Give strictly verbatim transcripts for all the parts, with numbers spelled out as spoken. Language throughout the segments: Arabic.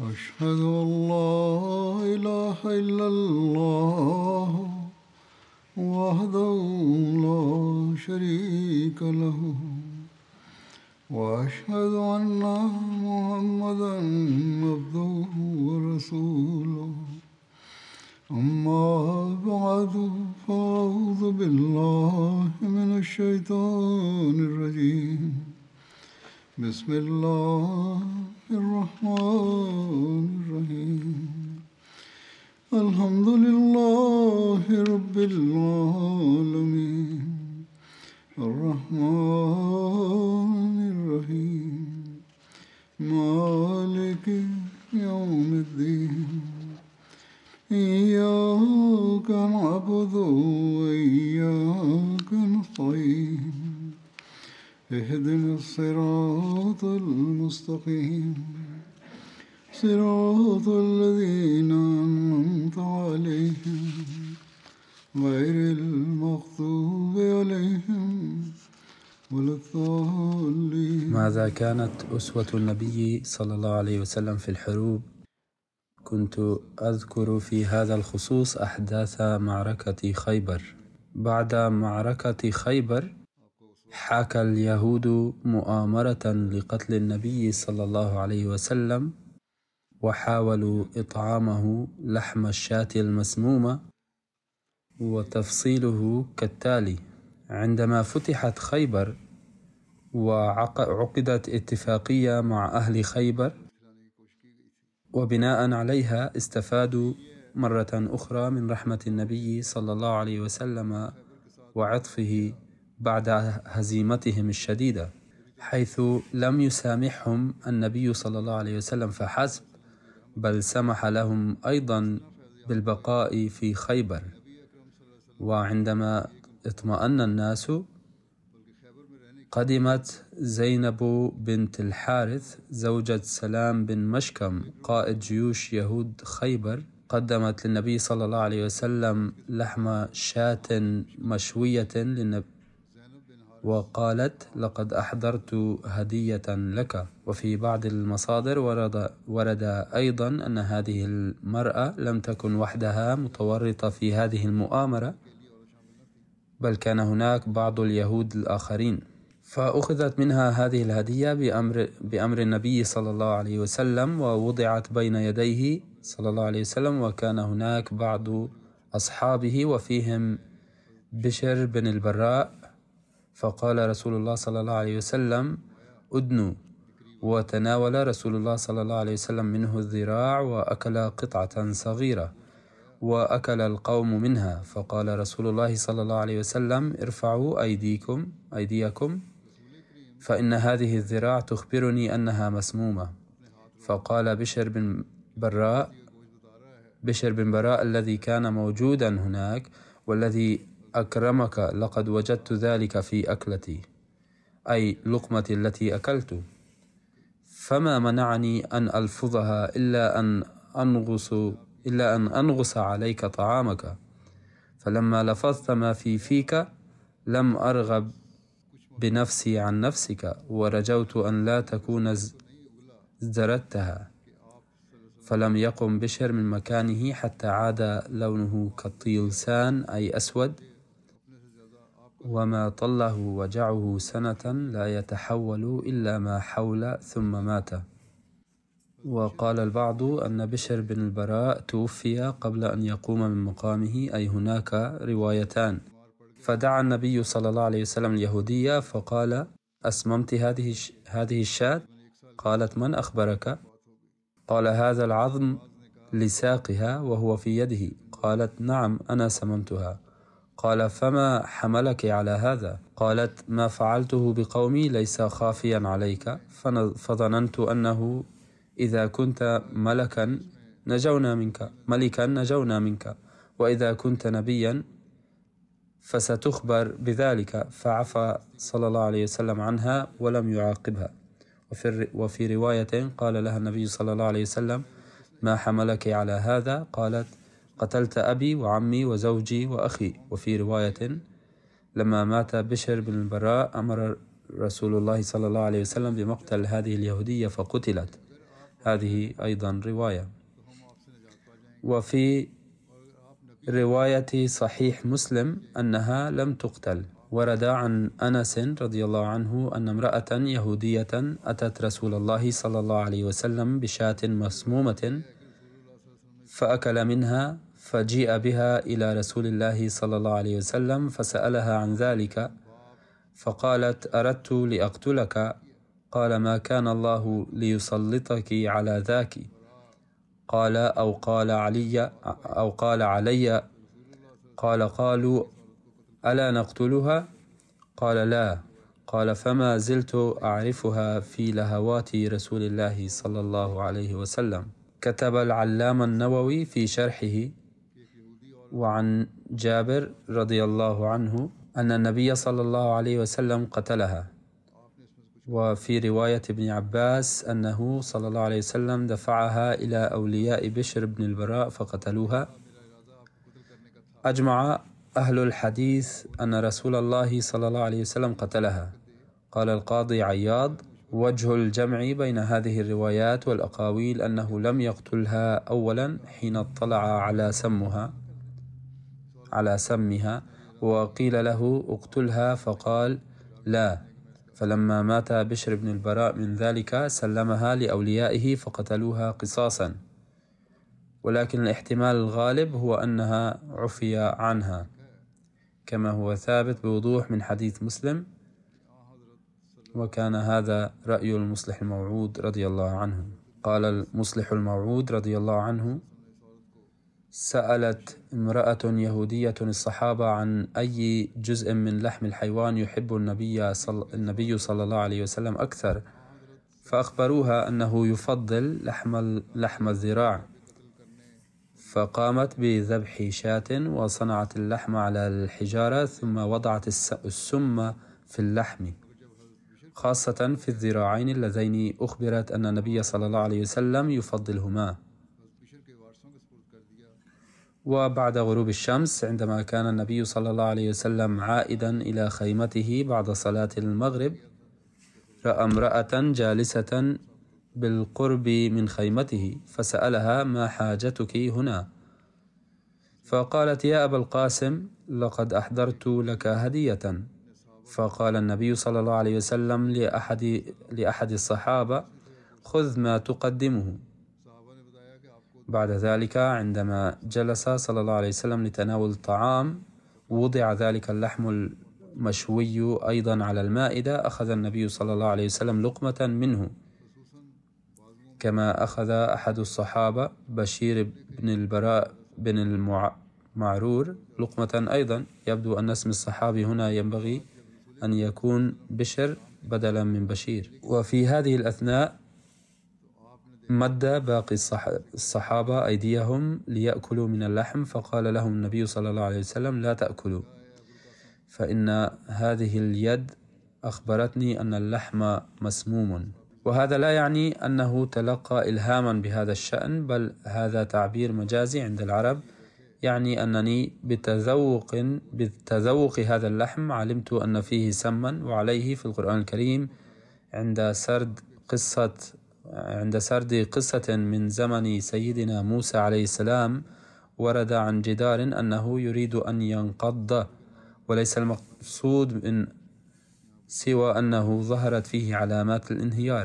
أشهد أن لا إله إلا الله وحده لا شريك له وأشهد أن محمدا عبده ورسوله أما بعد فأعوذ بالله من الشيطان الرجيم بسم الله الرحمن الرحيم الحمد لله رب العالمين الرحمن الرحيم مالك يوم الدين إياك نعبد وإياك نستعين اهدنا الصراط المستقيم صراط الذين أنعمت عليهم غير المغضوب عليهم ولا الضالين. ماذا كانت أسوة النبي صلى الله عليه وسلم في الحروب؟ كنت أذكر في هذا الخصوص أحداث معركة خيبر. بعد معركة خيبر حاك اليهود مؤامرة لقتل النبي صلى الله عليه وسلم، وحاولوا إطعامه لحم الشاة المسمومة، وتفصيله كالتالي: عندما فتحت خيبر وعقدت اتفاقية مع أهل خيبر، وبناء عليها استفادوا مرة أخرى من رحمة النبي صلى الله عليه وسلم وعطفه بعد هزيمتهم الشديدة، حيث لم يسامحهم النبي صلى الله عليه وسلم فحسب، بل سمح لهم أيضا بالبقاء في خيبر. وعندما اطمأن الناس قدمت زينب بنت الحارث زوجة سلام بن مشكم قائد جيوش يهود خيبر، قدمت للنبي صلى الله عليه وسلم لحم شاة مشوية للنبي، وقالت: لقد أحضرت هدية لك. وفي بعض المصادر ورد, ورد أيضا أن هذه المرأة لم تكن وحدها متورطة في هذه المؤامرة، بل كان هناك بعض اليهود الآخرين، فأخذت منها هذه الهدية بأمر, بأمر النبي صلى الله عليه وسلم، ووضعت بين يديه صلى الله عليه وسلم. وكان هناك بعض أصحابه وفيهم بشر بن البراء، فقال رسول الله صلى الله عليه وسلم: أدنوا. وتناول رسول الله صلى الله عليه وسلم منه الذراع وأكل قطعة صغيرة، وأكل القوم منها، فقال رسول الله صلى الله عليه وسلم: ارفعوا أيديكم أيديكم فإن هذه الذراع تخبرني أنها مسمومة. فقال بشر بن براء بشر بن براء الذي كان موجودا هناك والذي أكرمك: لقد وجدت ذلك في أكلتي، أي لقمتي التي أكلت، فما منعني أن ألفظها إلا أن أنغص إلا أن أنغص عليك طعامك، فلما لفظت ما في فيك لم أرغب بنفسي عن نفسك، ورجوت أن لا تكون ازدردتها. فلم يقم بشر من مكانه حتى عاد لونه كالطيلسان، أي أسود، وما طله وجعه سنة لا يتحول إلا ما حول، ثم مات. وقال البعض أن بشر بن البراء توفي قبل أن يقوم من مقامه، أي هناك روايتان. فدعا النبي صلى الله عليه وسلم اليهودية فقال: أسممت هذه هذه الشاة؟ قالت: من أخبرك؟ قال: هذا العظم لساقها وهو في يده. قالت: نعم، أنا سممتها. قال: فما حملك على هذا؟ قالت: ما فعلته بقومي ليس خافيا عليك، فظننت أنه إذا كنت ملكا نجونا منك ملكا نجونا منك، وإذا كنت نبيا فستخبر بذلك. فعفى صلى الله عليه وسلم عنها ولم يعاقبها. وفي, وفي رواية قال لها النبي صلى الله عليه وسلم: ما حملك على هذا؟ قالت: قتلت أبي وعمي وزوجي وأخي. وفي رواية: لما مات بشر بن البراء أمر رسول الله صلى الله عليه وسلم بمقتل هذه اليهودية فقتلت. هذه أيضا رواية. وفي رواية صحيح مسلم أنها لم تقتل. ورد عن أنس رضي الله عنه أن امرأة يهودية أتت رسول الله صلى الله عليه وسلم بشاة مسمومة فأكل منها، فجيء بها إلى رسول الله صلى الله عليه وسلم فسألها عن ذلك، فقالت: أردت لأقتلك. قال: ما كان الله ليسلطك على ذاك. قال: أو قال علي أو قال علي. قال: قالوا: ألا نقتلها؟ قال: لا. قال: فما زلت أعرفها في لهوات رسول الله صلى الله عليه وسلم. كتب العلامة النووي في شرحه: وعن جابر رضي الله عنه أن النبي صلى الله عليه وسلم قتلها. وفي رواية ابن عباس أنه صلى الله عليه وسلم دفعها إلى أولياء بشر بن البراء فقتلوها. أجمع أهل الحديث أن رسول الله صلى الله عليه وسلم قتلها. قال القاضي عياض: وجه الجمع بين هذه الروايات والأقاويل أنه لم يقتلها أولا حين اطلع على سمها على سمها وقيل له اقتلها فقال لا، فلما مات بشر بن البراء من ذلك سلمها لأوليائه فقتلوها قصاصا، ولكن الاحتمال الغالب هو أنها عفي عنها كما هو ثابت بوضوح من حديث مسلم، وكان هذا رأي المصلح الموعود رضي الله عنه. قال المصلح الموعود رضي الله عنه: سألت امرأة يهودية الصحابة عن أي جزء من لحم الحيوان يحب النبي صل... النبي صلى الله عليه وسلم أكثر، فأخبروها أنه يفضل لحم لحم الذراع، فقامت بذبح شاة وصنعت اللحم على الحجارة ثم وضعت السم في اللحم، خاصة في الذراعين اللذين أخبرت أن النبي صلى الله عليه وسلم يفضلهما. وبعد غروب الشمس عندما كان النبي صلى الله عليه وسلم عائدا إلى خيمته بعد صلاة المغرب، رأى امرأة جالسة بالقرب من خيمته فسألها: ما حاجتك هنا؟ فقالت: يا أبا القاسم، لقد أحضرت لك هدية. فقال النبي صلى الله عليه وسلم لأحد, لأحد الصحابة: خذ ما تقدمه. بعد ذلك عندما جلس صلى الله عليه وسلم لتناول الطعام وضع ذلك اللحم المشوي أيضا على المائدة، أخذ النبي صلى الله عليه وسلم لقمة منه، كما أخذ أحد الصحابة بشير بن البراء بن المعرور لقمة أيضا. يبدو أن اسم الصحابي هنا ينبغي أن يكون بشر بدلا من بشير. وفي هذه الأثناء مد باقي الصحابة أيديهم ليأكلوا من اللحم، فقال لهم النبي صلى الله عليه وسلم: لا تأكلوا، فإن هذه اليد أخبرتني أن اللحم مسموم. وهذا لا يعني أنه تلقى إلهاما بهذا الشأن، بل هذا تعبير مجازي عند العرب، يعني أنني بتذوق بتذوق هذا اللحم علمت أن فيه سما. وعليه في القرآن الكريم عند سرد قصة عند سرد قصة من زمن سيدنا موسى عليه السلام ورد عن جدار أنه يريد أن ينقض، وليس المقصود من سوى أنه ظهرت فيه علامات الانهيار.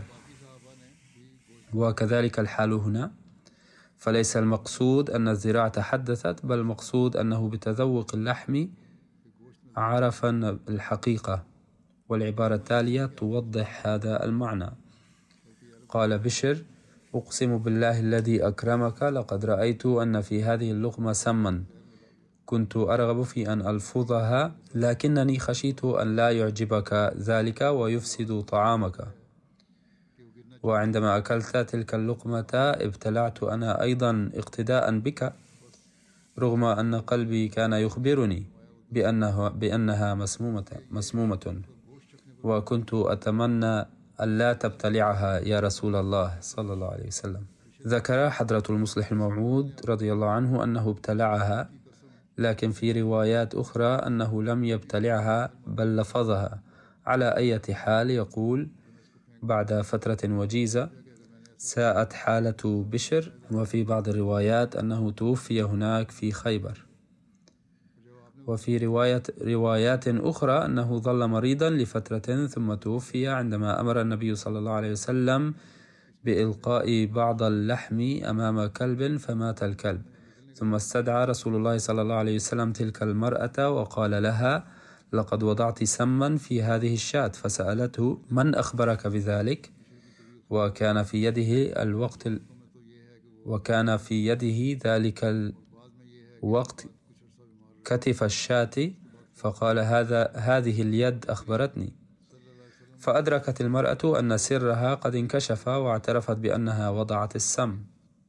وكذلك الحال هنا، فليس المقصود أن الذراع تحدثت، بل المقصود أنه بتذوق اللحم عرف الحقيقة. والعبارة التالية توضح هذا المعنى. قال بشر: أقسم بالله الذي أكرمك، لقد رأيت أن في هذه اللقمة سما، كنت أرغب في أن ألفظها، لكنني خشيت أن لا يعجبك ذلك ويفسد طعامك. وعندما أكلت تلك اللقمة ابتلعت أنا أيضا اقتداء بك، رغم أن قلبي كان يخبرني بأنه بأنها مسمومة مسمومة وكنت أتمنى أن لا تبتلعها يا رسول الله صلى الله عليه وسلم. ذكر حضرة المصلح الموعود رضي الله عنه أنه ابتلعها، لكن في روايات أخرى أنه لم يبتلعها بل لفظها. على أي حال، يقول: بعد فترة وجيزة ساءت حالة بشر. وفي بعض الروايات أنه توفي هناك في خيبر. وفي رواية روايات أخرى أنه ظل مريضا لفترة ثم توفي عندما أمر النبي صلى الله عليه وسلم بإلقاء بعض اللحم أمام كلب فمات الكلب، ثم استدعى رسول الله صلى الله عليه وسلم تلك المرأة وقال لها: لقد وضعت سما في هذه الشاة. فسألته: من أخبرك بذلك؟ وكان في يده الوقت ال... وكان في يده ذلك الوقت كتف الشاة، فقال: هذا هذه اليد أخبرتني. فأدركت المرأة أن سرها قد انكشف واعترفت بأنها وضعت السم.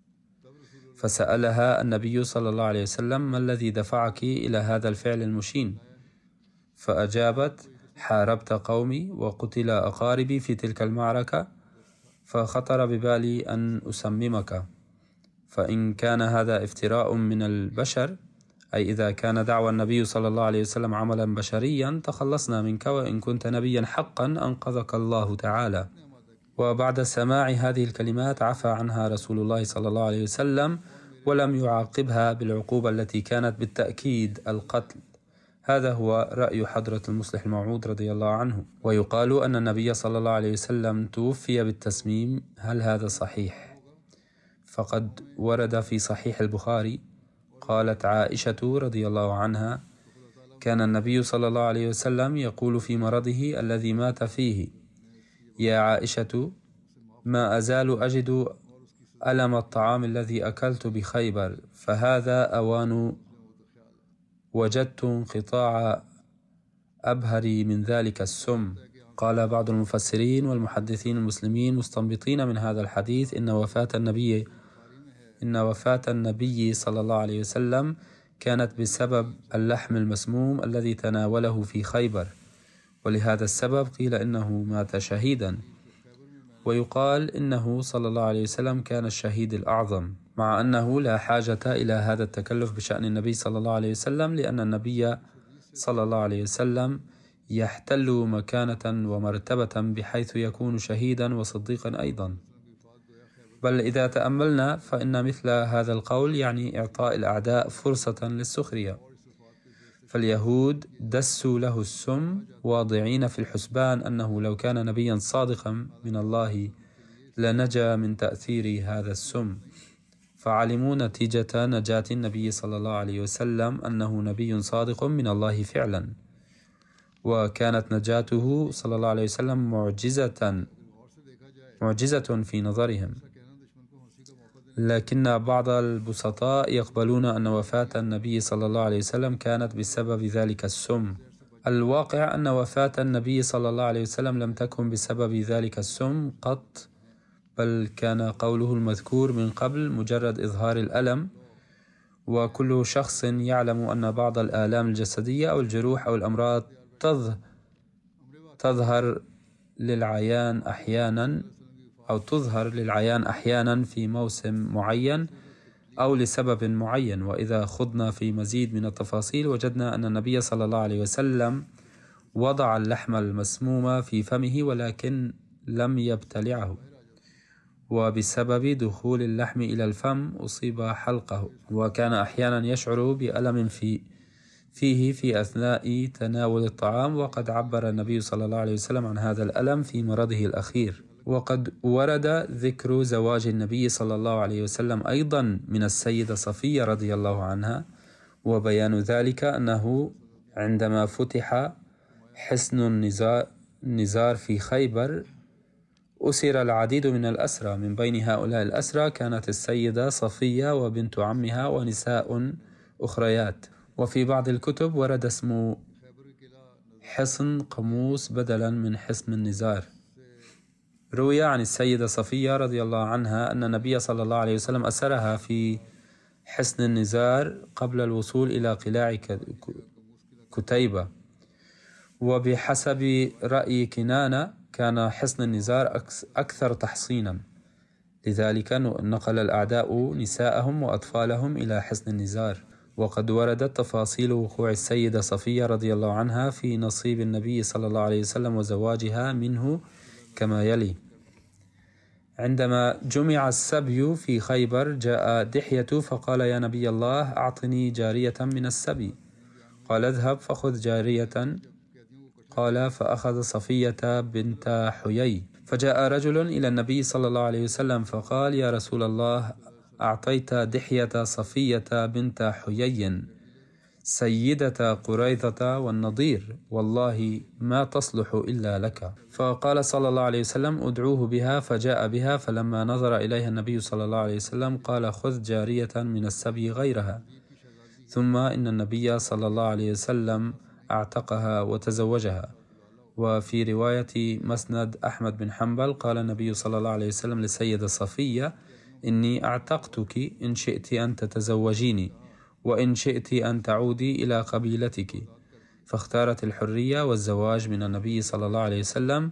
فسألها النبي صلى الله عليه وسلم: ما الذي دفعك إلى هذا الفعل المشين؟ فأجابت: حاربت قومي وقتل أقاربي في تلك المعركة، فخطر ببالي أن أسممك، فإن كان هذا افتراء من البشر، أي إذا كان دعوى النبي صلى الله عليه وسلم عملا بشريا، تخلصنا منك، وإن كنت نبيا حقا أنقذك الله تعالى. وبعد سماع هذه الكلمات عفى عنها رسول الله صلى الله عليه وسلم ولم يعاقبها بالعقوبة التي كانت بالتأكيد القتل. هذا هو رأي حضرة المصلح الموعود رضي الله عنه. ويقال أن النبي صلى الله عليه وسلم توفي بالتسميم. هل هذا صحيح؟ فقد ورد في صحيح البخاري قالت عائشة رضي الله عنها: كان النبي صلى الله عليه وسلم يقول في مرضه الذي مات فيه: يا عائشة، ما أزال أجد ألم الطعام الذي أكلت بخيبر، فهذا أوان وجدت انقطاع أبهري من ذلك السم. قال بعض المفسرين والمحدثين المسلمين مستنبطين من هذا الحديث إن وفاة النبي إن وفاة النبي صلى الله عليه وسلم كانت بسبب اللحم المسموم الذي تناوله في خيبر، ولهذا السبب قيل إنه مات شهيدا. ويقال إنه صلى الله عليه وسلم كان الشهيد الأعظم، مع أنه لا حاجة إلى هذا التكلف بشأن النبي صلى الله عليه وسلم، لأن النبي صلى الله عليه وسلم يحتل مكانة ومرتبة بحيث يكون شهيدا وصديقا أيضا. بل إذا تأملنا فإن مثل هذا القول يعني إعطاء الأعداء فرصة للسخرية. فاليهود دسوا له السم واضعين في الحسبان أنه لو كان نبيا صادقا من الله لنجا من تأثير هذا السم، فعلموا نتيجة نجاة النبي صلى الله عليه وسلم أنه نبي صادق من الله فعلا، وكانت نجاته صلى الله عليه وسلم معجزة معجزة في نظرهم. لكن بعض البسطاء يقبلون أن وفاة النبي صلى الله عليه وسلم كانت بسبب ذلك السم. الواقع أن وفاة النبي صلى الله عليه وسلم لم تكن بسبب ذلك السم قط، بل كان قوله المذكور من قبل مجرد إظهار الألم. وكل شخص يعلم أن بعض الآلام الجسدية أو الجروح أو الأمراض تظهر للعيان أحيانا أو تظهر للعيان أحيانا في موسم معين أو لسبب معين. وإذا خضنا في مزيد من التفاصيل وجدنا أن النبي صلى الله عليه وسلم وضع اللحم المسموم في فمه ولكن لم يبتلعه، وبسبب دخول اللحم إلى الفم أصيب حلقه، وكان أحيانا يشعر بألم في فيه في أثناء تناول الطعام، وقد عبر النبي صلى الله عليه وسلم عن هذا الألم في مرضه الأخير. وقد ورد ذكر زواج النبي صلى الله عليه وسلم أيضا من السيدة صفية رضي الله عنها، وبيان ذلك أنه عندما فتح حصن النزار في خيبر أسر العديد من الأسرى، من بين هؤلاء الأسرى كانت السيدة صفية وبنت عمها ونساء أخريات. وفي بعض الكتب ورد اسم حصن قموس بدلا من حصن النزار. روي عن السيدة صفية رضي الله عنها أن النبي صلى الله عليه وسلم أسرها في حصن النزار قبل الوصول إلى قلاع كتيبة. وبحسب رأي كنانة كان حصن النزار أكثر تحصينا، لذلك نقل الأعداء نساءهم وأطفالهم إلى حصن النزار. وقد وردت تفاصيل وقوع السيدة صفية رضي الله عنها في نصيب النبي صلى الله عليه وسلم وزواجها منه كما يلي: عندما جمع السبي في خيبر جاء دحية فقال: يا نبي الله، أعطني جارية من السبي. قال: اذهب فخذ جارية. قال: فأخذ صفية بنت حيي. فجاء رجل إلى النبي صلى الله عليه وسلم فقال: يا رسول الله، أعطيت دحية صفية بنت حيي سيدة قريظة والنضير، والله ما تصلح إلا لك. فقال صلى الله عليه وسلم: ادعوه بها. فجاء بها، فلما نظر إليها النبي صلى الله عليه وسلم قال: خذ جارية من السبي غيرها. ثم إن النبي صلى الله عليه وسلم اعتقها وتزوجها. وفي رواية مسند أحمد بن حنبل قال النبي صلى الله عليه وسلم للسيدة صفية: إني أعتقتك إن شئت أن تتزوجيني، وإن شئت أن تعودي إلى قبيلتك. فاختارت الحرية والزواج من النبي صلى الله عليه وسلم.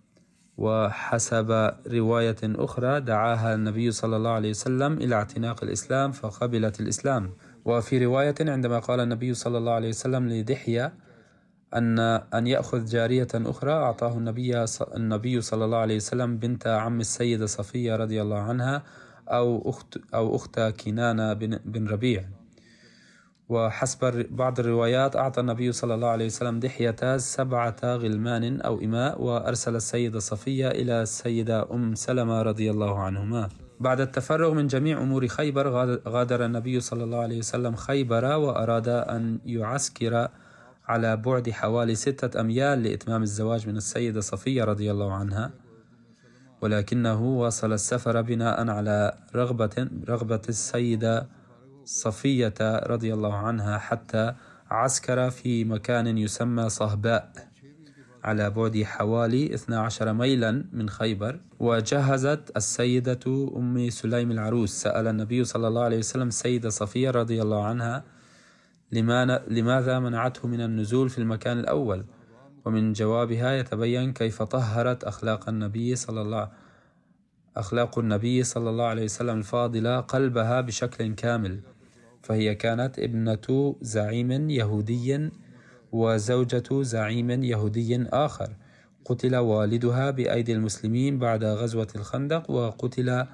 وحسب رواية أخرى دعاها النبي صلى الله عليه وسلم إلى اعتناق الإسلام فقبلت الإسلام. وفي رواية عندما قال النبي صلى الله عليه وسلم لدحية أن أن يأخذ جارية أخرى، أعطاه النبي النبي صلى الله عليه وسلم بنت عم السيدة صفية رضي الله عنها، أو أخت أو أخت كنانة بن, بن ربيع. وحسب بعض الروايات أعطى النبي صلى الله عليه وسلم دحية سبعة غلمان أو إماء، وأرسل السيدة صفية إلى السيدة أم سلمة رضي الله عنهما. بعد التفرغ من جميع أمور خيبر غادر النبي صلى الله عليه وسلم خيبر، وأراد أن يعسكر على بعد حوالي ستة أميال لإتمام الزواج من السيدة صفية رضي الله عنها، ولكنه واصل السفر بناء على رغبة رغبة السيدة صفية رضي الله عنها، حتى عسكر في مكان يسمى صهباء على بعد حوالي اثني عشر ميلا من خيبر. وجهزت السيدة أم سليم العروس. سأل النبي صلى الله عليه وسلم السيدة صفية رضي الله عنها لماذا منعته من النزول في المكان الأول، ومن جوابها يتبين كيف طهرت أخلاق النبي صلى الله أخلاق النبي صلى الله عليه وسلم الفاضلة قلبها بشكل كامل. فهي كانت ابنة زعيم يهودي وزوجة زعيم يهودي آخر، قتل والدها بأيدي المسلمين بعد غزوة الخندق، وقتل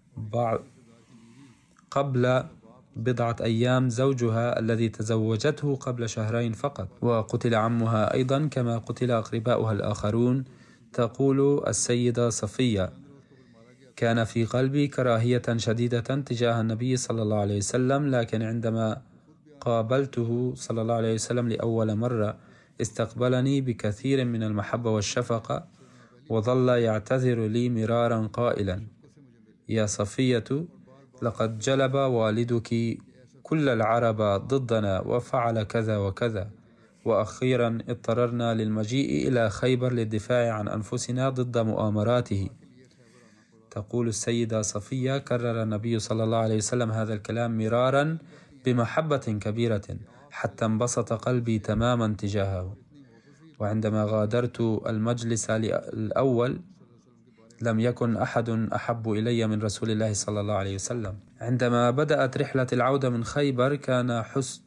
قبل بضعة أيام زوجها الذي تزوجته قبل شهرين فقط، وقتل عمها أيضا كما قتل أقرباؤها الآخرون. تقول السيدة صفية: كان في قلبي كراهية شديدة تجاه النبي صلى الله عليه وسلم، لكن عندما قابلته صلى الله عليه وسلم لأول مرة استقبلني بكثير من المحبة والشفقة، وظل يعتذر لي مرارا قائلا: يا صفية، لقد جلب والدك كل العرب ضدنا وفعل كذا وكذا، وأخيرا اضطررنا للمجيء إلى خيبر للدفاع عن أنفسنا ضد مؤامراته. تقول السيدة صفية: كرر النبي صلى الله عليه وسلم هذا الكلام مرارا بمحبة كبيرة حتى انبسط قلبي تماما تجاهه. وعندما غادرت المجلس الأول لم يكن أحد أحب إلي من رسول الله صلى الله عليه وسلم. عندما بدأت رحلة العودة من خيبر كان حسن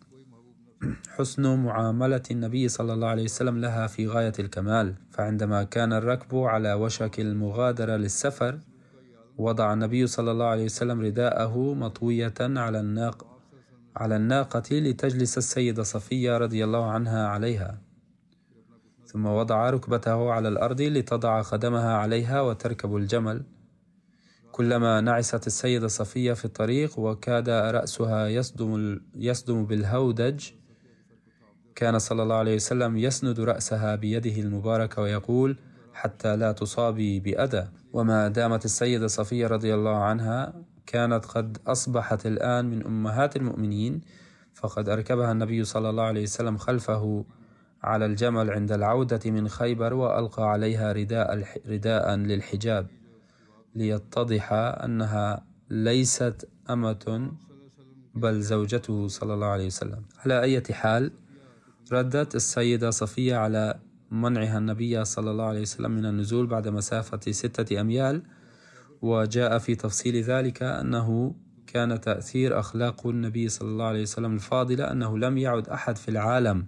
حسن معاملة النبي صلى الله عليه وسلم لها في غاية الكمال. فعندما كان الركب على وشك المغادرة للسفر وضع النبي صلى الله عليه وسلم رداءه مطوية على الناق على الناقة لتجلس السيدة صفية رضي الله عنها عليها، ثم وضع ركبته على الأرض لتضع قدمها عليها وتركب الجمل. كلما نعست السيدة صفية في الطريق وكاد رأسها يصدم, يصدم بالهودج، كان صلى الله عليه وسلم يسند رأسها بيده المباركة ويقول: حتى لا تصابي بأذى. وما دامت السيدة صفية رضي الله عنها كانت قد أصبحت الآن من أمهات المؤمنين، فقد أركبها النبي صلى الله عليه وسلم خلفه على الجمل عند العودة من خيبر، وألقى عليها رداء, رداء للحجاب ليتضح أنها ليست أمة بل زوجته صلى الله عليه وسلم. على أي حال، ردت السيدة صفية على منعها النبي صلى الله عليه وسلم من النزول بعد مسافة ستة أميال. وجاء في تفصيل ذلك أنه كان تأثير أخلاق النبي صلى الله عليه وسلم الفاضلة أنه لم يعد أحد في العالم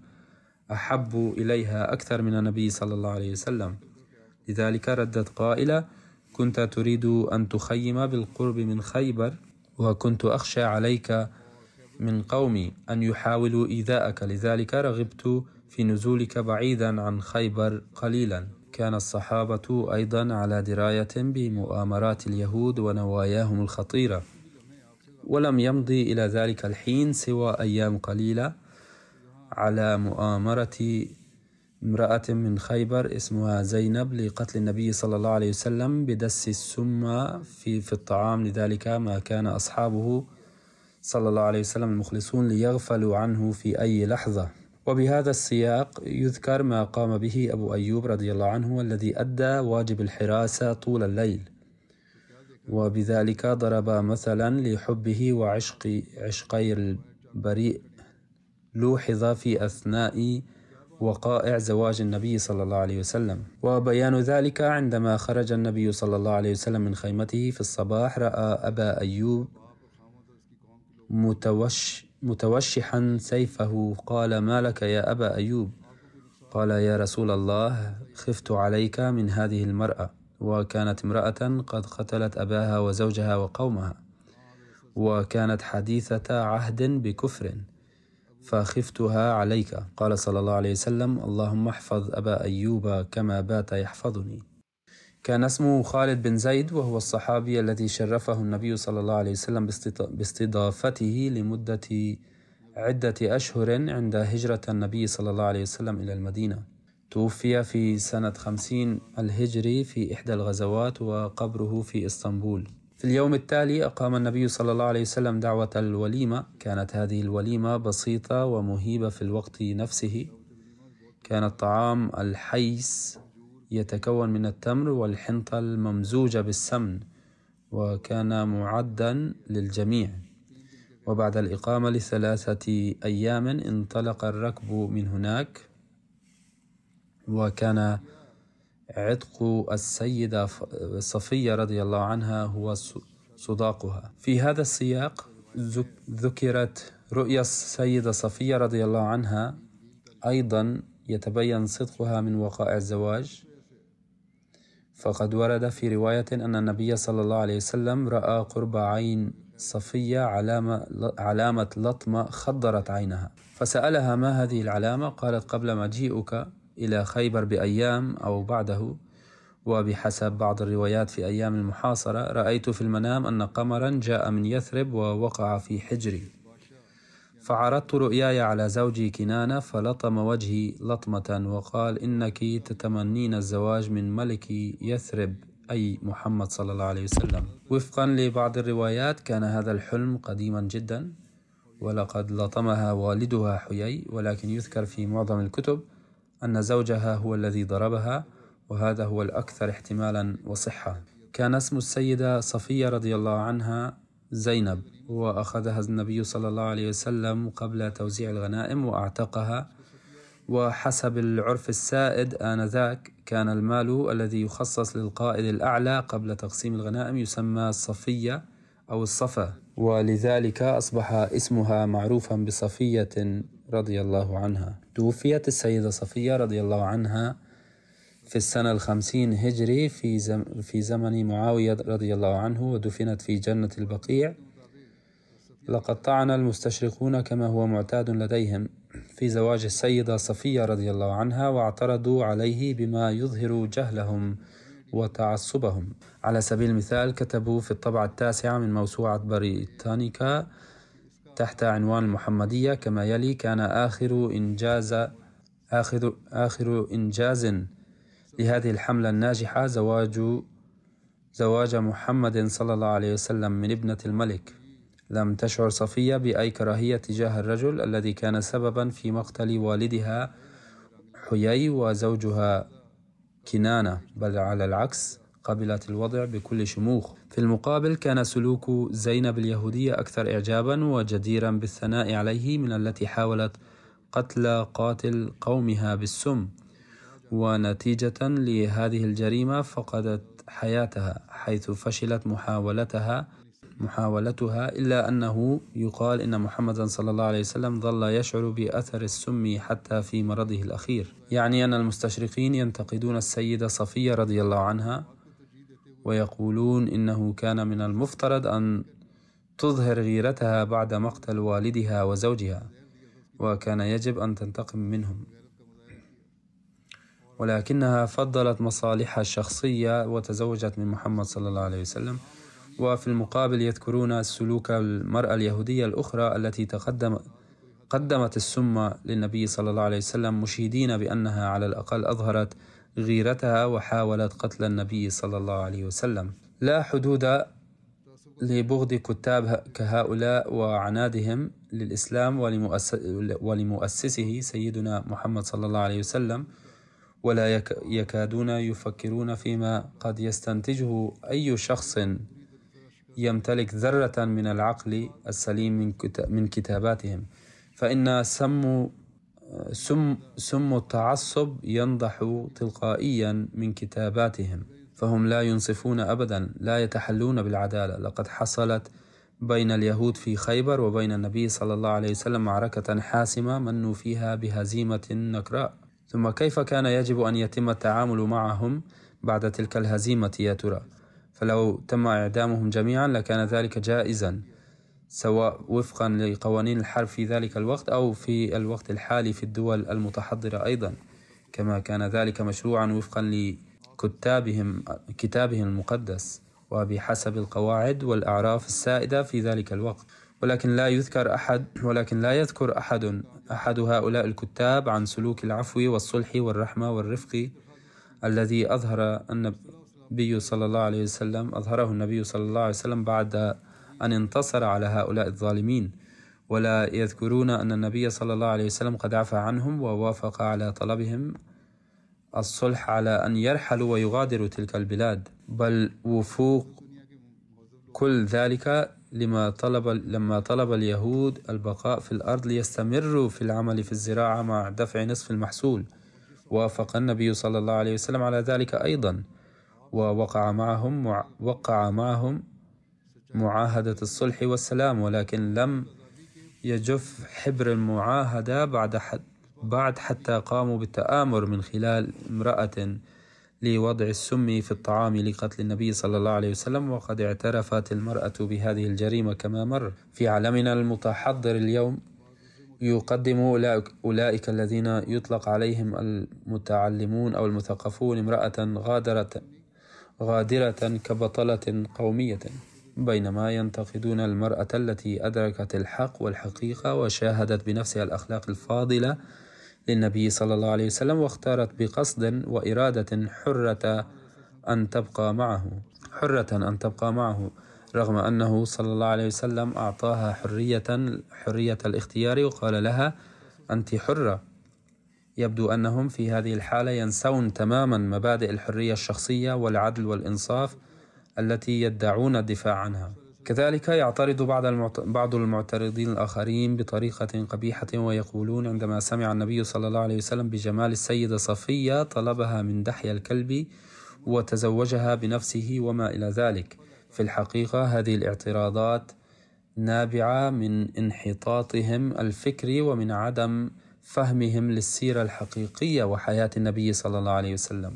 أحب إليها أكثر من النبي صلى الله عليه وسلم. لذلك ردت قائلة: كنت تريد أن تخيم بالقرب من خيبر، وكنت أخشى عليك من قومي أن يحاولوا إيذاءك، لذلك رغبت في نزولك بعيدا عن خيبر قليلا. كان الصحابة أيضا على دراية بمؤامرات اليهود ونواياهم الخطيرة، ولم يمضي إلى ذلك الحين سوى أيام قليلة على مؤامرة امرأة من خيبر اسمها زينب لقتل النبي صلى الله عليه وسلم بدس السم في, في الطعام، لذلك ما كان أصحابه صلى الله عليه وسلم المخلصون ليغفلوا عنه في أي لحظة. وبهذا السياق يذكر ما قام به أبو أيوب رضي الله عنه الذي أدى واجب الحراسة طول الليل، وبذلك ضرب مثلا لحبه وعشق عشقي البريء لوحظ في أثناء وقائع زواج النبي صلى الله عليه وسلم. وبيان ذلك عندما خرج النبي صلى الله عليه وسلم من خيمته في الصباح رأى أبا أيوب متوش متوشحا سيفه، قال: ما لك يا أبا أيوب؟ قال: يا رسول الله، خفت عليك من هذه المرأة، وكانت امرأة قد قتلت أباها وزوجها وقومها، وكانت حديثة عهد بكفر، فخفتها عليك. قال صلى الله عليه وسلم: اللهم احفظ أبا أيوب كما بات يحفظني. كان اسمه خالد بن زيد، وهو الصحابي الذي شرفه النبي صلى الله عليه وسلم باستضافته لمدة عدة أشهر عند هجرة النبي صلى الله عليه وسلم إلى المدينة. توفي في سنة خمسين الهجري في إحدى الغزوات، وقبره في إسطنبول. في اليوم التالي أقام النبي صلى الله عليه وسلم دعوة الوليمة. كانت هذه الوليمة بسيطة ومهيبة في الوقت نفسه. كان الطعام الحيس يتكون من التمر والحنطة الممزوجة بالسمن، وكان معدا للجميع. وبعد الإقامة لثلاثة أيام انطلق الركب من هناك، وكان عتق السيدة صفية رضي الله عنها هو صداقها. في هذا السياق ذكرت رؤيا السيدة صفية رضي الله عنها، أيضا يتبين صدقها من وقائع الزواج. فقد ورد في رواية أن النبي صلى الله عليه وسلم رأى قرب عين صفية علامة, علامة لطمة خضرت عينها، فسألها: ما هذه العلامة؟ قالت: قبل مجيئك إلى خيبر بأيام أو بعده، وبحسب بعض الروايات في أيام المحاصرة، رأيت في المنام أن قمرا جاء من يثرب ووقع في حجري، فعرضت رؤياي على زوجي كنانة فلطم وجهي لطمة وقال: إنك تتمنين الزواج من ملك يثرب، أي محمد صلى الله عليه وسلم. وفقا لبعض الروايات كان هذا الحلم قديما جدا، ولقد لطمها والدها حيي، ولكن يذكر في معظم الكتب أن زوجها هو الذي ضربها، وهذا هو الأكثر احتمالا وصحة. كان اسم السيدة صفية رضي الله عنها زينب، وأخذها النبي صلى الله عليه وسلم قبل توزيع الغنائم وأعتقها. وحسب العرف السائد آنذاك كان المال الذي يخصص للقائد الأعلى قبل تقسيم الغنائم يسمى الصفية أو الصفا، ولذلك أصبح اسمها معروفا بصفية رضي الله عنها. توفيت السيدة صفية رضي الله عنها في السنة الخمسين هجري في, زم في زمن معاوية رضي الله عنه، ودفنت في جنة البقيع. لقد طعن المستشرقون كما هو معتاد لديهم في زواج السيدة صفية رضي الله عنها، واعترضوا عليه بما يظهر جهلهم وتعصبهم. على سبيل المثال كتبوا في الطبعة التاسعة من موسوعة بريتانيكا تحت عنوان المحمدية كما يلي: كان آخر إنجاز آخر آخر إنجاز لهذه الحملة الناجحة زواج زواج محمد صلى الله عليه وسلم من ابنة الملك. لم تشعر صفية بأي كراهية تجاه الرجل الذي كان سببا في مقتل والدها حيي وزوجها كنانة، بل على العكس قبلت الوضع بكل شموخ. في المقابل كان سلوك زينب اليهودية أكثر إعجابا وجديرا بالثناء عليه من التي حاولت قتل قاتل قومها بالسم، ونتيجة لهذه الجريمة فقدت حياتها حيث فشلت محاولتها محاولتها إلا أنه يقال إن محمدا صلى الله عليه وسلم ظل يشعر بأثر السم حتى في مرضه الأخير. يعني أن المستشرقين ينتقدون السيدة صفية رضي الله عنها ويقولون إنه كان من المفترض أن تظهر غيرتها بعد مقتل والدها وزوجها، وكان يجب أن تنتقم منهم، ولكنها فضلت مصالحها الشخصية وتزوجت من محمد صلى الله عليه وسلم. وفي المقابل يذكرون سلوك المرأة اليهودية الأخرى التي تقدم قدمت السم للنبي صلى الله عليه وسلم، مشيدين بأنها على الأقل أظهرت غيرتها وحاولت قتل النبي صلى الله عليه وسلم. لا حدود لبغض كتاب كهؤلاء وعنادهم للإسلام ولمؤسسه سيدنا محمد صلى الله عليه وسلم، ولا يكادون يفكرون فيما قد يستنتجه أي شخص يمتلك ذرة من العقل السليم من كتاباتهم، فإن سم سم سم التعصب ينضح تلقائيا من كتاباتهم، فهم لا ينصفون أبدا، لا يتحلون بالعدالة. لقد حصلت بين اليهود في خيبر وبين النبي صلى الله عليه وسلم معركة حاسمة منوا فيها بهزيمة نكراء، ثم كيف كان يجب أن يتم التعامل معهم بعد تلك الهزيمة يا ترى؟ فلو تم إعدامهم جميعا لكان ذلك جائزا، سواء وفقا لقوانين الحرب في ذلك الوقت أو في الوقت الحالي في الدول المتحضرة أيضا، كما كان ذلك مشروعا وفقا لكتابهم كتابهم المقدس وبحسب القواعد والأعراف السائدة في ذلك الوقت. ولكن لا يذكر أحد ولكن لا يذكر أحد أحد هؤلاء الكتاب عن سلوك العفو والصلح والرحمة والرفق الذي أظهر النبي صلى الله عليه وسلم أظهره النبي صلى الله عليه وسلم بعد أن انتصر على هؤلاء الظالمين، ولا يذكرون أن النبي صلى الله عليه وسلم قد عفى عنهم ووافق على طلبهم الصلح على أن يرحلوا ويغادروا تلك البلاد، بل وفوق كل ذلك لما طلب لما طلب اليهود البقاء في الأرض ليستمروا في العمل في الزراعة مع دفع نصف المحصول، وافق النبي صلى الله عليه وسلم على ذلك أيضا، ووقع معهم وقع معهم معاهدة الصلح والسلام، ولكن لم يجف حبر المعاهدة بعد حد بعد حتى قاموا بالتآمر من خلال امرأة لوضع السم في الطعام لقتل النبي صلى الله عليه وسلم، وقد اعترفت المرأة بهذه الجريمة كما مر. في عالمنا المتحضر اليوم يقدم أولئك الذين يطلق عليهم المتعلمون أو المثقفون امرأة غادرة غادرة كبطلة قومية، بينما ينتقدون المرأة التي أدركت الحق والحقيقة وشاهدت بنفسها الأخلاق الفاضلة للنبي صلى الله عليه وسلم، واختارت بقصد وإرادة حرة أن تبقى معه حرة أن تبقى معه رغم أنه صلى الله عليه وسلم أعطاها حرية حرية الاختيار وقال لها أنت حرة. يبدو أنهم في هذه الحالة ينسون تماما مبادئ الحرية الشخصية والعدل والإنصاف التي يدعون الدفاع عنها. كذلك يعترض بعض المعت... بعض المعترضين الآخرين بطريقة قبيحة ويقولون عندما سمع النبي صلى الله عليه وسلم بجمال السيدة صفية طلبها من دحية الكلب وتزوجها بنفسه وما إلى ذلك. في الحقيقة هذه الاعتراضات نابعة من انحطاطهم الفكري ومن عدم فهمهم للسيرة الحقيقية وحياة النبي صلى الله عليه وسلم.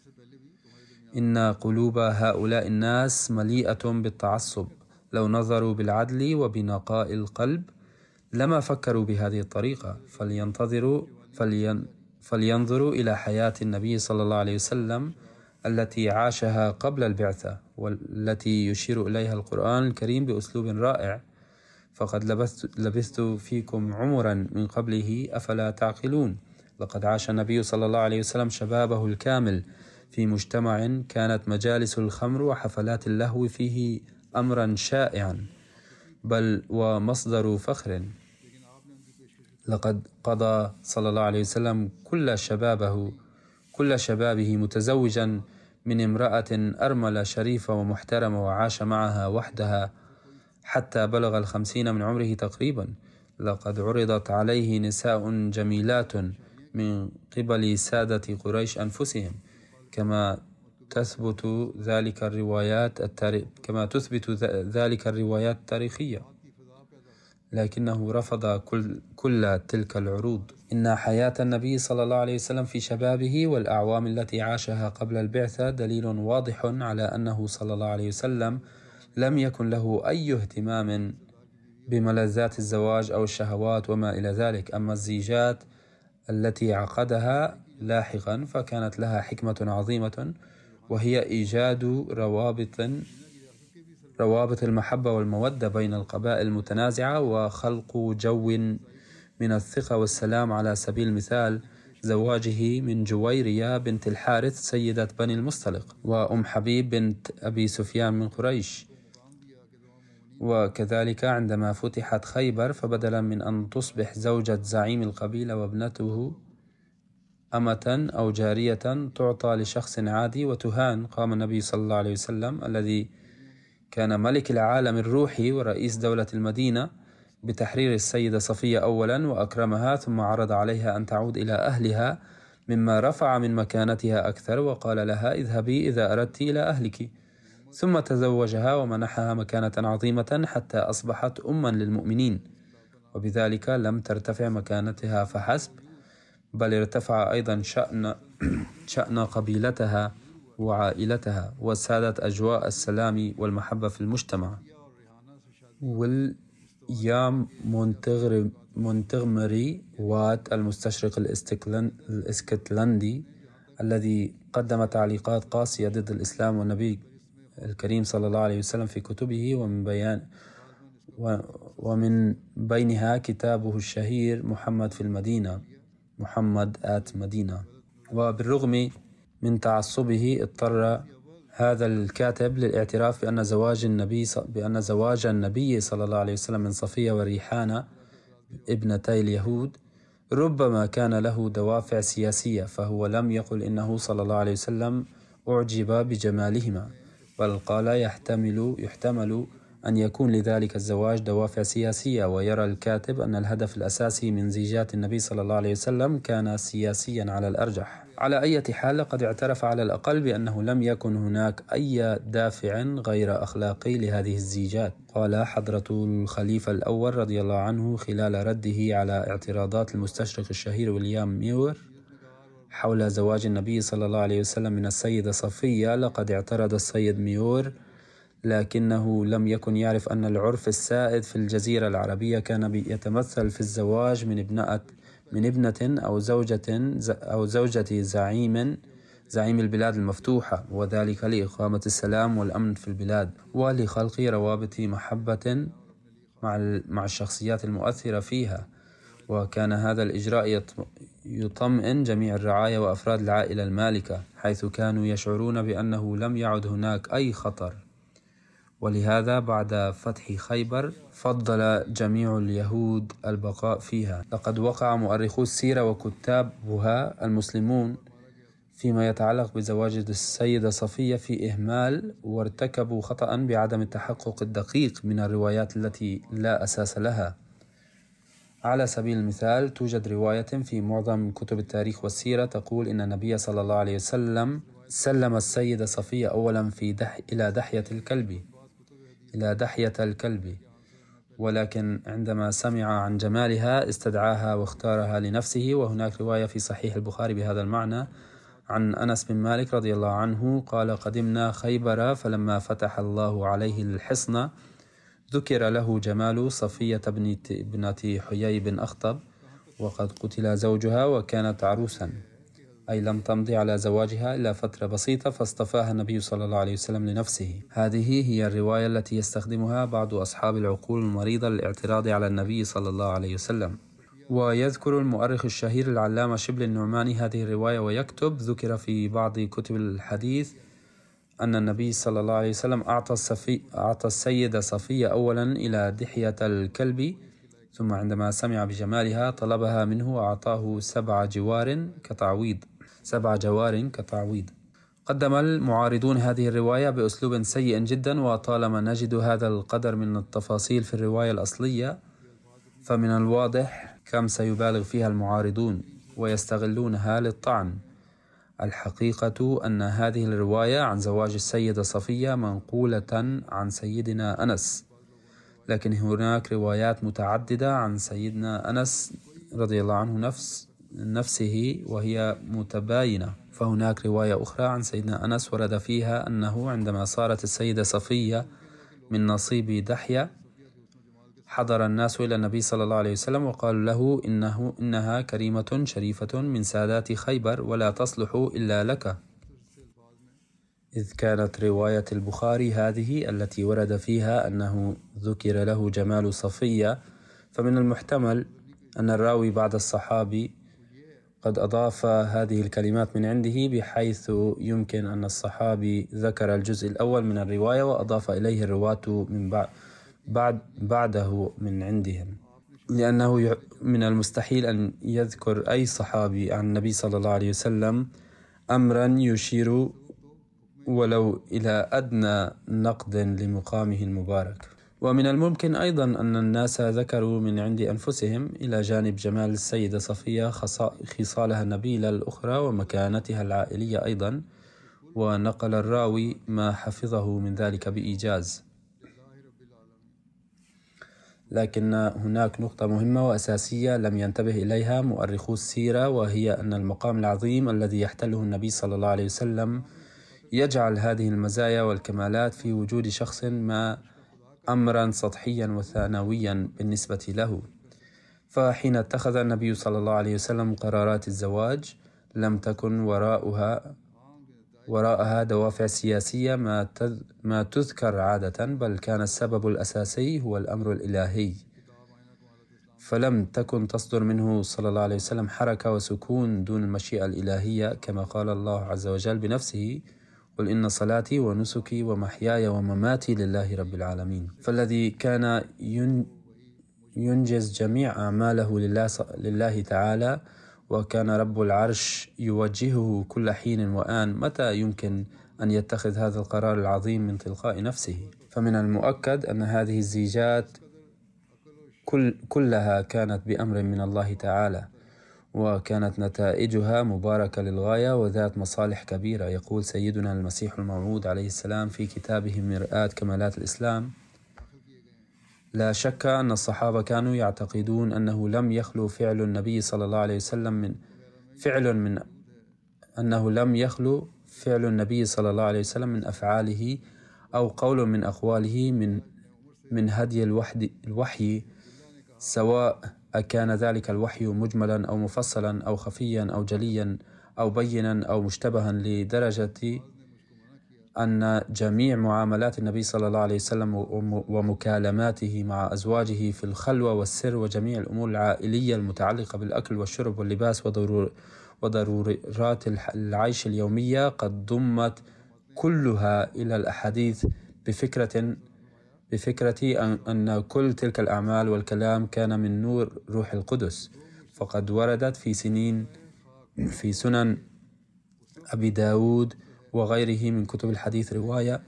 إن قلوب هؤلاء الناس مليئة بالتعصب، لو نظروا بالعدل وبنقاء القلب لما فكروا بهذه الطريقة. فلينتظروا فلين فلينظروا إلى حياة النبي صلى الله عليه وسلم التي عاشها قبل البعثة والتي يشير إليها القرآن الكريم بأسلوب رائع. فقد لبثت, لبثت فيكم عمرا من قبله أفلا تعقلون. لقد عاش النبي صلى الله عليه وسلم شبابه الكامل في مجتمع كانت مجالس الخمر وحفلات اللهو فيه أمرا شائعا بل ومصدر فخر. لقد قضى صلى الله عليه وسلم كل شبابه كل شبابه متزوجا من امرأة أرملة شريفة ومحترمة، وعاش معها وحدها حتى بلغ الخمسين من عمره تقريبا. لقد عرضت عليه نساء جميلات من قبل سادة قريش أنفسهم، كما تثبت ذلك الروايات التاريخ كما تثبت ذلك الروايات التاريخية. لكنه رفض كل, كل تلك العروض. إن حياة النبي صلى الله عليه وسلم في شبابه والأعوام التي عاشها قبل البعثة دليل واضح على أنه صلى الله عليه وسلم لم يكن له أي اهتمام بملذات الزواج أو الشهوات وما إلى ذلك. أما الزيجات التي عقدها لاحقا فكانت لها حكمة عظيمة، وهي إيجاد روابط روابط المحبة والمودة بين القبائل المتنازعة، وخلق جو من الثقة والسلام. على سبيل المثال زواجه من جويرية بنت الحارث سيدة بني المصطلق، وأم حبيب بنت أبي سفيان من قريش. وكذلك عندما فتحت خيبر فبدلا من أن تصبح زوجة زعيم القبيلة وابنته أمة أو جارية تعطى لشخص عادي وتهان، قام النبي صلى الله عليه وسلم الذي كان ملك العالم الروحي ورئيس دولة المدينة بتحرير السيدة صفية أولا وأكرمها، ثم عرض عليها أن تعود إلى أهلها مما رفع من مكانتها أكثر، وقال لها اذهبي إذا أردت إلى أهلك، ثم تزوجها ومنحها مكانة عظيمة حتى أصبحت أما للمؤمنين. وبذلك لم ترتفع مكانتها فحسب، بل ارتفع أيضا شأن, شأن قبيلتها وعائلتها، وسادت أجواء السلام والمحبة في المجتمع. ويليام مونتغمري وات المستشرق الاسكتلندي الذي قدم تعليقات قاسية ضد الإسلام والنبي الكريم صلى الله عليه وسلم في كتبه، ومن بيان ومن بينها كتابه الشهير محمد في المدينة، محمد آت مدينة. وبالرغم من تعصبه اضطر هذا الكاتب للاعتراف بأن زواج النبي بأن زواج النبي صلى الله عليه وسلم من صفية وريحانة ابنتي اليهود ربما كان له دوافع سياسية، فهو لم يقل إنه صلى الله عليه وسلم أعجب بجمالهما، بل قال يحتمل يحتمل أن يكون لذلك الزواج دوافع سياسية. ويرى الكاتب أن الهدف الأساسي من زيجات النبي صلى الله عليه وسلم كان سياسيا على الأرجح. على أي حال لقد اعترف على الأقل بأنه لم يكن هناك أي دافع غير أخلاقي لهذه الزيجات. قال حضرة الخليفة الأول رضي الله عنه خلال رده على اعتراضات المستشرق الشهير ويليام ميور حول زواج النبي صلى الله عليه وسلم من السيدة صفية: لقد اعترض السيد ميور، لكنه لم يكن يعرف أن العرف السائد في الجزيرة العربية كان يتمثل في الزواج من ابنة من ابنة أو زوجة أو زوجة زعيم زعيم البلاد المفتوحة، وذلك لإقامة السلام والأمن في البلاد ولخلق روابط محبة مع مع الشخصيات المؤثرة فيها. وكان هذا الإجراء يطمئن جميع الرعايا وأفراد العائلة المالكة، حيث كانوا يشعرون بأنه لم يعد هناك أي خطر. ولهذا بعد فتح خيبر فضل جميع اليهود البقاء فيها. لقد وقع مؤرخو السيرة وكتابها المسلمون فيما يتعلق بزواج السيدة صفية في إهمال، وارتكبوا خطأ بعدم التحقق الدقيق من الروايات التي لا أساس لها. على سبيل المثال توجد رواية في معظم كتب التاريخ والسيرة تقول إن النبي صلى الله عليه وسلم سلم السيدة صفية أولا في دح إلى دحية الكلب إلى دحية الكلب ولكن عندما سمع عن جمالها استدعاها واختارها لنفسه. وهناك رواية في صحيح البخاري بهذا المعنى عن أنس بن مالك رضي الله عنه قال: قدمنا خيبر فلما فتح الله عليه الحصن ذكر له جمال صفية ابنة حيي بن أخطب، وقد قتل زوجها وكانت عروسا، أي لم تمضي على زواجها إلا فترة بسيطة، فاصطفاها النبي صلى الله عليه وسلم لنفسه. هذه هي الرواية التي يستخدمها بعض أصحاب العقول المريضة للاعتراض على النبي صلى الله عليه وسلم. ويذكر المؤرخ الشهير العلامة شبل النعماني هذه الرواية ويكتب: ذكر في بعض كتب الحديث أن النبي صلى الله عليه وسلم أعطى, الصفي أعطى السيدة صفية أولا إلى دحية الكلب، ثم عندما سمع بجمالها طلبها منه وأعطاه سبع جوار كتعويض سبع جوار كتعويض. قدم المعارضون هذه الرواية بأسلوب سيء جدا، وطالما نجد هذا القدر من التفاصيل في الرواية الأصلية فمن الواضح كم سيبالغ فيها المعارضون ويستغلونها للطعن. الحقيقة أن هذه الرواية عن زواج السيدة صفية منقولة عن سيدنا أنس، لكن هناك روايات متعددة عن سيدنا أنس رضي الله عنه نفس نفسه وهي متباينة. فهناك رواية أخرى عن سيدنا أنس ورد فيها أنه عندما صارت السيدة صفية من نصيب دحية حضر الناس إلى النبي صلى الله عليه وسلم وقالوا له إنه إنها كريمة شريفة من سادات خيبر ولا تصلح إلا لك، إذ كانت رواية البخاري هذه التي ورد فيها أنه ذكر له جمال صفية، فمن المحتمل أن الراوي بعد الصحابي قد أضاف هذه الكلمات من عنده، بحيث يمكن أن الصحابي ذكر الجزء الأول من الرواية وأضاف إليه الرواة من بعد بعد بعده من عندهم، لأنه من المستحيل أن يذكر أي صحابي عن النبي صلى الله عليه وسلم أمرا يشير ولو إلى أدنى نقد لمقامه المبارك. ومن الممكن أيضا أن الناس ذكروا من عند أنفسهم إلى جانب جمال السيدة صفية خصالها النبيلة الأخرى ومكانتها العائلية أيضا، ونقل الراوي ما حفظه من ذلك بإيجاز. لكن هناك نقطة مهمة وأساسية لم ينتبه إليها مؤرخو السيرة، وهي أن المقام العظيم الذي يحتله النبي صلى الله عليه وسلم يجعل هذه المزايا والكمالات في وجود شخص ما أمرا سطحيا وثانويا بالنسبة له. فحين اتخذ النبي صلى الله عليه وسلم قرارات الزواج لم تكن وراءها وراءها دوافع سياسية ما ما تذكر عادة، بل كان السبب الأساسي هو الأمر الإلهي، فلم تكن تصدر منه صلى الله عليه وسلم حركة وسكون دون المشيئة الإلهية، كما قال الله عز وجل بنفسه: قل إن صلاتي ونسكي ومحياي ومماتي لله رب العالمين. فالذي كان ينجز جميع أعماله لله, لله تعالى، وكان رب العرش يوجهه كل حين وآن متى يمكن أن يتخذ هذا القرار العظيم من تلقاء نفسه. فمن المؤكد أن هذه الزيجات كل كلها كانت بأمر من الله تعالى، وكانت نتائجها مباركة للغاية وذات مصالح كبيرة. يقول سيدنا المسيح الموعود عليه السلام في كتابه مرآة كمالات الإسلام: لا شك أن الصحابة كانوا يعتقدون أنه لم يخلو فعل النبي صلى الله عليه وسلم من فعل من أنه لم يخلو فعل النبي صلى الله عليه وسلم من أفعاله أو قول من أقواله من من هدي الوحي، سواء أكان ذلك الوحي مجملا أو مفصلا أو خفيا أو جليا أو بينا أو مشتبها، لدرجة أن جميع معاملات النبي صلى الله عليه وسلم ومكالماته مع أزواجه في الخلوة والسر وجميع الأمور العائلية المتعلقة بالأكل والشرب واللباس وضرورات العيش اليومية قد ضمت كلها إلى الأحاديث بفكرة بفكرة أن كل تلك الأعمال والكلام كان من نور روح القدس. فقد وردت في سنين في سنن أبي داود وغيره من كتب الحديث رواية،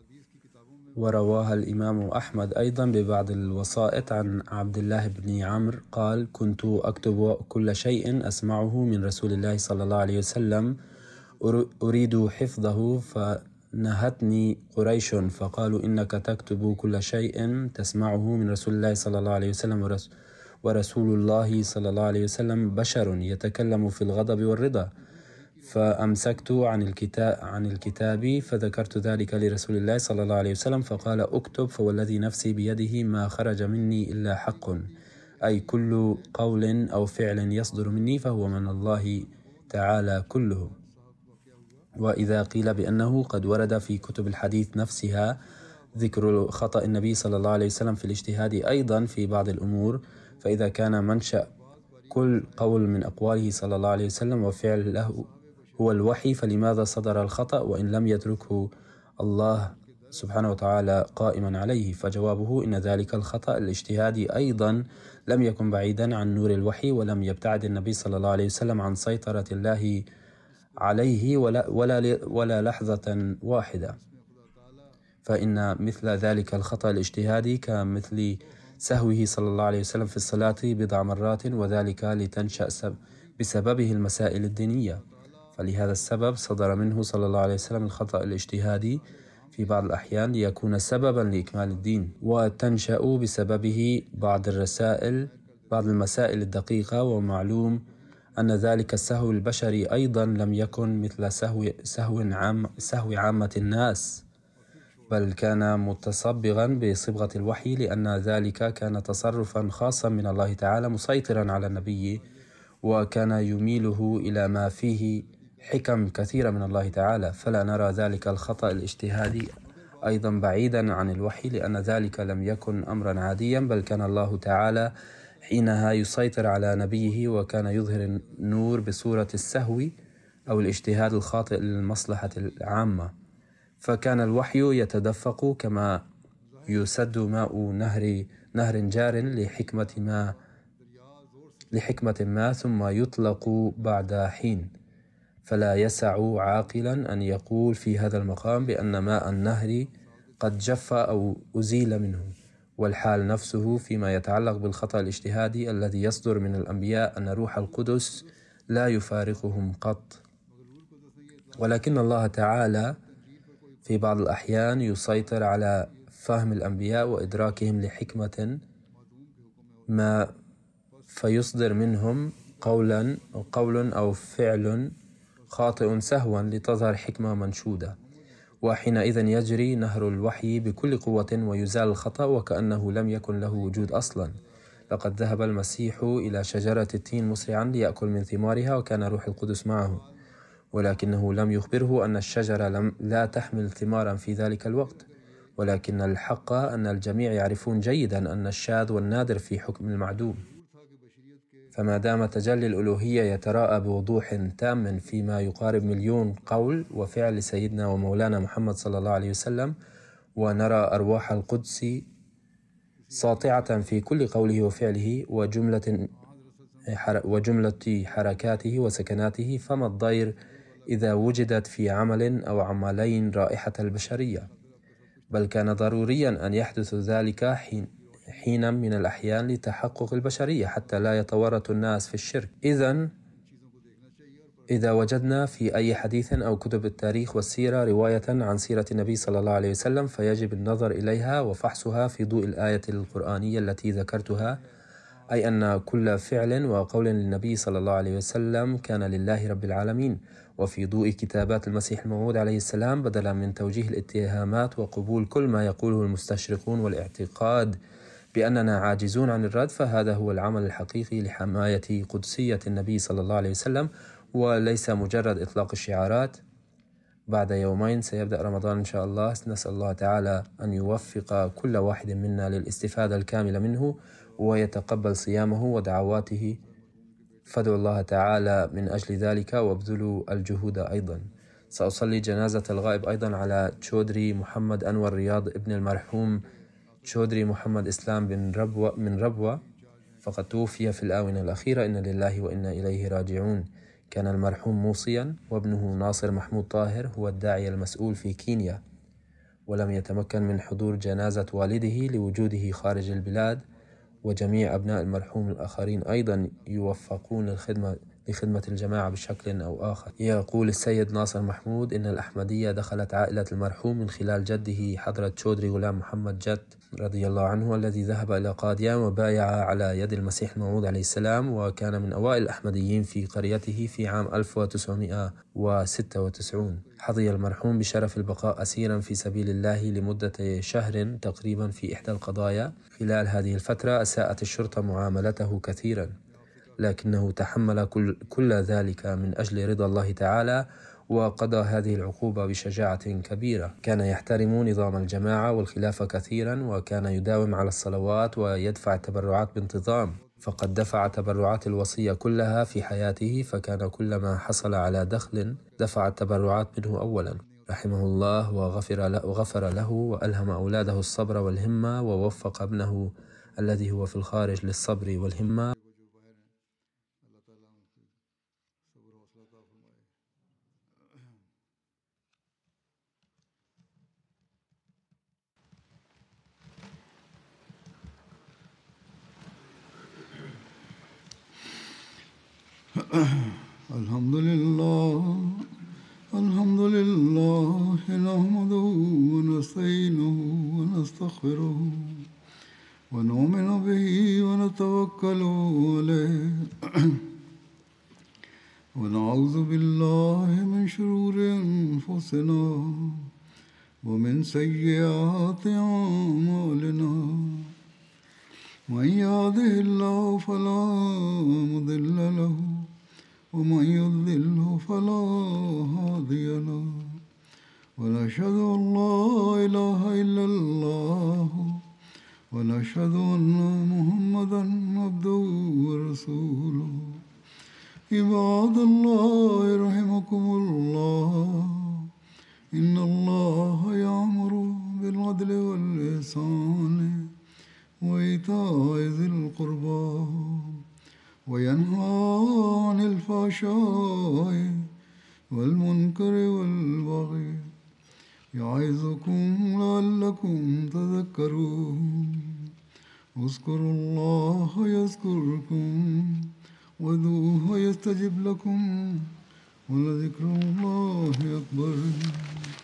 ورواها الإمام أحمد أيضا ببعض الوسائط عن عبد الله بن عمرو قال: كنت أكتب كل شيء أسمعه من رسول الله صلى الله عليه وسلم أريد حفظه، فنهتني قريش فقالوا: إنك تكتب كل شيء تسمعه من رسول الله صلى الله عليه وسلم، ورسول الله صلى الله عليه وسلم بشر يتكلم في الغضب والرضا. فأمسكت عن الكتاب عن الكتاب فذكرت ذلك لرسول الله صلى الله عليه وسلم فقال: اكتب، فوالذي نفسي بيده ما خرج مني إلا حق، أي كل قول أو فعل يصدر مني فهو من الله تعالى كله. وإذا قيل بأنه قد ورد في كتب الحديث نفسها ذكر خطأ النبي صلى الله عليه وسلم في الاجتهاد أيضا في بعض الأمور، فإذا كان منشأ كل قول من أقواله صلى الله عليه وسلم وفعل له هو الوحي، فلماذا صدر الخطأ وإن لم يتركه الله سبحانه وتعالى قائما عليه؟ فجوابه إن ذلك الخطأ الاجتهادي أيضا لم يكن بعيدا عن نور الوحي، ولم يبتعد النبي صلى الله عليه وسلم عن سيطرة الله عليه ولا, ولا, ولا لحظة واحدة. فإن مثل ذلك الخطأ الاجتهادي كمثل سهوه صلى الله عليه وسلم في الصلاة بضع مرات، وذلك لتنشأ بسببه المسائل الدينية، فلهذا السبب صدر منه صلى الله عليه وسلم الخطأ الاجتهادي في بعض الأحيان ليكون سببا لإكمال الدين، وتنشأ بسببه بعض الرسائل بعض المسائل الدقيقة. ومعلوم أن ذلك السهو البشري أيضا لم يكن مثل سهو, سهو, عام سهو عامة الناس، بل كان متصبغا بصبغة الوحي، لأن ذلك كان تصرفا خاصا من الله تعالى مسيطرا على النبي، وكان يميله إلى ما فيه حكم كثيرة من الله تعالى. فلا نرى ذلك الخطأ الاجتهادي أيضا بعيدا عن الوحي، لأن ذلك لم يكن أمرا عاديا، بل كان الله تعالى حينها يسيطر على نبيه، وكان يظهر النور بصورة السهو أو الاجتهاد الخاطئ للمصلحة العامة. فكان الوحي يتدفق كما يسد ماء نهر نهر جار لحكمة ما لحكمة ما ثم يطلق بعد حين. فلا يسع عاقلا أن يقول في هذا المقام بأن ماء النهر قد جف أو أزيل منه. والحال نفسه فيما يتعلق بالخطأ الاجتهادي الذي يصدر من الأنبياء أن روح القدس لا يفارقهم قط، ولكن الله تعالى في بعض الأحيان يسيطر على فهم الأنبياء وإدراكهم لحكمة ما، فيصدر منهم قولا أو قول أو فعل خاطئ سهوا لتظهر حكمة منشودة، وحينئذ يجري نهر الوحي بكل قوة ويزال الخطأ وكأنه لم يكن له وجود أصلا. لقد ذهب المسيح إلى شجرة التين مسرعا ليأكل من ثمارها، وكان روح القدس معه، ولكنه لم يخبره أن الشجرة لم لا تحمل ثمارا في ذلك الوقت. ولكن الحق أن الجميع يعرفون جيدا أن الشاذ والنادر في حكم المعدوم. فما دام تجلي الألوهية يتراءى بوضوح تام فيما يقارب مليون قول وفعل لسيدنا ومولانا محمد صلى الله عليه وسلم، ونرى أرواح القدس ساطعة في كل قوله وفعله وجملة وجملة حركاته وسكناته، فما الضير إذا وجدت في عمل أو عملين رائحة البشرية؟ بل كان ضروريا أن يحدث ذلك حين حينا من الأحيان لتحقق البشرية حتى لا يتورط الناس في الشرك. إذن إذا وجدنا في أي حديث أو كتب التاريخ والسيرة رواية عن سيرة النبي صلى الله عليه وسلم، فيجب النظر إليها وفحصها في ضوء الآية القرآنية التي ذكرتها، أي أن كل فعل وقول للنبي صلى الله عليه وسلم كان لله رب العالمين، وفي ضوء كتابات المسيح الموعود عليه السلام، بدلا من توجيه الاتهامات وقبول كل ما يقوله المستشرقون والاعتقاد بأننا عاجزون عن الرد. فهذا هو العمل الحقيقي لحماية قدسية النبي صلى الله عليه وسلم، وليس مجرد إطلاق الشعارات. بعد يومين سيبدأ رمضان إن شاء الله، نسأل الله تعالى أن يوفق كل واحد منا للاستفادة الكاملة منه ويتقبل صيامه ودعواته، فادعوا الله تعالى من أجل ذلك وابذلوا الجهود. أيضا سأصلي جنازة الغائب أيضا على تشودري محمد أنور رياض ابن المرحوم تشودري محمد إسلام بن ربوة من ربوة، فقد توفي في الآونة الأخيرة، إن لله وإنا إليه راجعون. كان المرحوم موصيا، وابنه ناصر محمود طاهر هو الداعية المسؤول في كينيا، ولم يتمكن من حضور جنازة والده لوجوده خارج البلاد. وجميع أبناء المرحوم الآخرين أيضا يوفقون للخدمة لخدمة الجماعة بشكل أو آخر. يقول السيد ناصر محمود إن الأحمدية دخلت عائلة المرحوم من خلال جده حضرة تشودري غلام محمد جت رضي الله عنه، الذي ذهب إلى قاديان وبايع على يد المسيح الموعود عليه السلام، وكان من أوائل الأحمديين في قريته في عام ألف وتسعمائة وستة وتسعين. حظي المرحوم بشرف البقاء أسيرا في سبيل الله لمدة شهر تقريبا في إحدى القضايا. خلال هذه الفترة أساءت الشرطة معاملته كثيرا، لكنه تحمل كل, كل ذلك من أجل رضا الله تعالى، وقضى هذه العقوبة بشجاعة كبيرة. كان يحترم نظام الجماعة والخلافة كثيرا، وكان يداوم على الصلوات ويدفع التبرعات بانتظام، فقد دفع تبرعات الوصية كلها في حياته، فكان كلما حصل على دخل دفع التبرعات منه أولا، رحمه الله وغفر له, وغفر له وألهم أولاده الصبر والهمة، ووفق ابنه الذي هو في الخارج للصبر والهمة. الحمد لله الحمد لله نحمده ونستغفره ونؤمن به ونتوكل عليه ونعوذ بالله من شرور أنفسنا ومن سيئات أعمالنا من يهده الله فلا مضل له ومن يضلله فلا هادي له ونشهد أن لا إله إلا الله ونشهد أن محمدا عبده ورسوله عباد الله رحمكم الله إن الله يأمر بالعدل والإحسان وإيتاء ذي القربى وينهى عن الفحشاء والمنكر والبغي يعظكم لعلكم تذكرون اذكروا الله يذكركم وادعوه يستجب لكم ولذكر الله أكبر.